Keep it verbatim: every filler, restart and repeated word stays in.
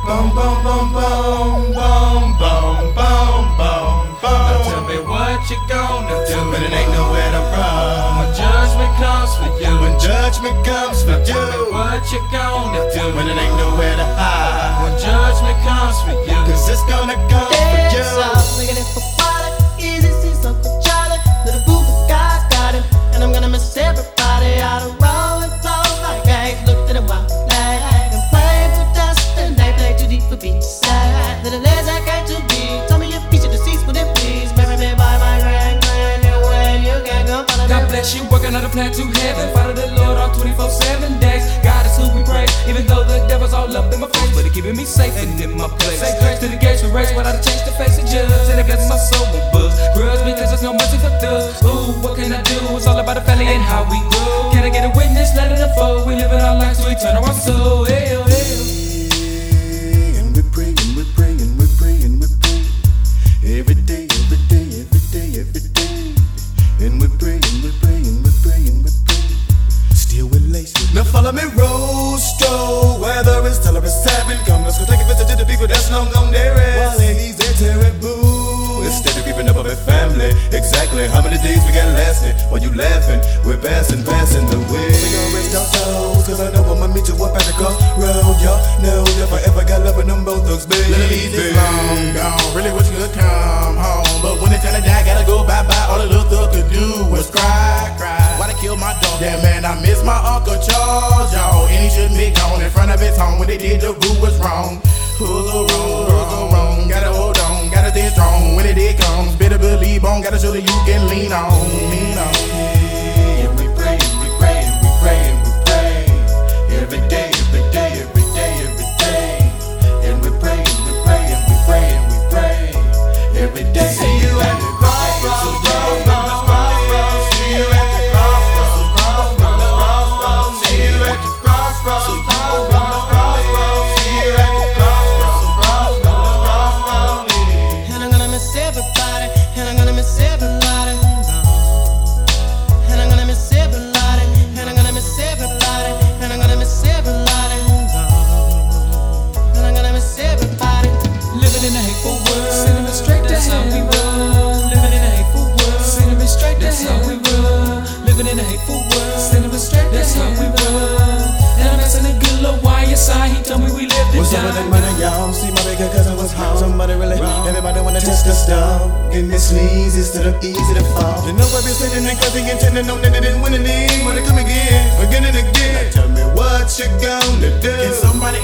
Boom, boom, boom, boom, boom, boom, boom, boom, boom. Now tell me what you gonna do when it ain't nowhere to run. When judgment comes for you, when judgment comes for you. Tell me what you gonna do when it ain't nowhere to hide. When judgment comes for you, 'cause it's gonna come for you. Looking at for water, easy sees Uncle Charlie. Little boo guy's got him, and I'm gonna miss everybody out of roll and flow like I looked at a wild flag and played for dust, and they play too deep for beachside. Little legs I got to be. Tell me your feature deceased, would it please? Marry me by my grand grand new way. You can go follow God bless you, working on a plan to heaven. Follow the Lord all twenty-four seven days. God is who we praise, even though the devil's all up in my face, but he keeping me safe and in my place. Say grace to the gates we race without a change to face the judge, and it blesses my soul with books. Grudge because there's no mercy for thugs. Ooh, what can I do? It's all about the family and how we grow. Can I get a witness? Let it unfold. We live in our lives till we turn our soul. Hell, hell. And we're praying, we're praying, we're praying, we're praying. Every day, every day, every day, every day. And we're praying, we're praying, we're praying, we're praying. Still with laces. Now follow me, Rostro. Whether it's tell or it's seven, come, let's go take a visit to the people that's long gone there. While ladies, they're terrible. Instead of keeping up with family, exactly how many days we got lasting? While you laughing, we're passing, passing the way. We gon' rest our souls, 'cause I know I'ma meet you up at the crossroad. Y'all know if I ever got love with them both thugs, baby. Little easy, long gone. Really wish you could come home, but when it's time to die, gotta go bye bye. All the little thug could do was cry, cry. Why they kill my dog? Yeah, man, I miss my Uncle Charles, y'all. And he shouldn't be gone in front of his home. When they did, the rule was wrong. Who's so wrong? Who's so wrong? Gotta hold on, gotta stay strong. When it, it comes, better believe on. Gotta show that you can lean on, lean on. And we pray, we pray, we pray, we pray. Every day, every day, every day, every day. And we pray, we pray, and we pray, and we pray. Every day. See you at the crossroads, crossroads, crossroads. See you at the crossroads, crossroads, crossroads. See you at the crossroads, crossroads, crossroads. See you at the crossroads, crossroads, crossroads. And I'm gonna miss everybody, and I'm gonna miss everybody. And I'm gonna miss everybody, and I'm gonna miss everybody, and I'm gonna miss everybody. And I'm gonna miss everybody. Living in a hateful world, sending me straight to hell. That's how we roll. Living in a hateful world, sending me straight to hell. That's how we roll. Living in a hateful world, sending me straight to hell. That's how we roll. And I'm asking a good little Y S I. He told me we lived to What's up with that money, y'all? See my bigger cousin was home. Somebody really wrong. Everybody wanna test us down. Getting this easy instead of easy to fall. You know I've been sitting there cause he intended on that they didn't win any. Wanna come again, again and again. Now tell me what you gonna do. Can somebody